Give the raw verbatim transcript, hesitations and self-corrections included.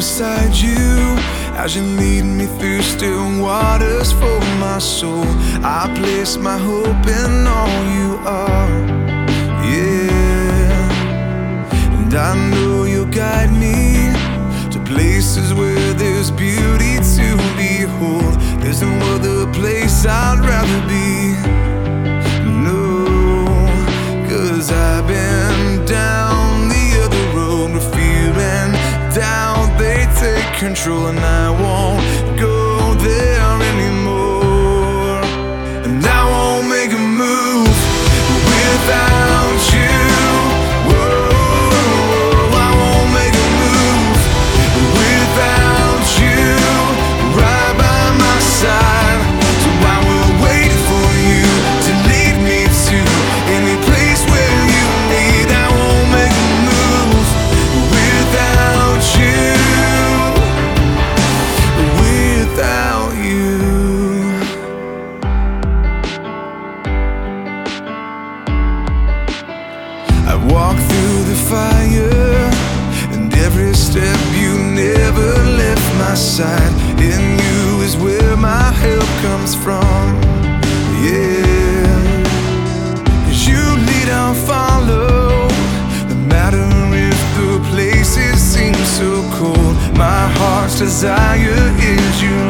beside you as you lead me through still waters for my soul. I place my hope in all you are, yeah. And I know you'll guide me to places where there's beauty to behold. There's no other place I'd rather be, no, 'cause I've been down the other road where fear and doubt, they take control, and I won't go there anymore. And I won't make a move without you. Whoa, I won't make a move without you right by my side. So I will wait for you to lead me to any place where you need. I won't make a move without you. Without you. I walk through the fire, and every step you never left my side. In you is where my help comes from, yeah. 'Cause you lead, I'll follow, no matter if the places seem so cold. My heart's desire is you,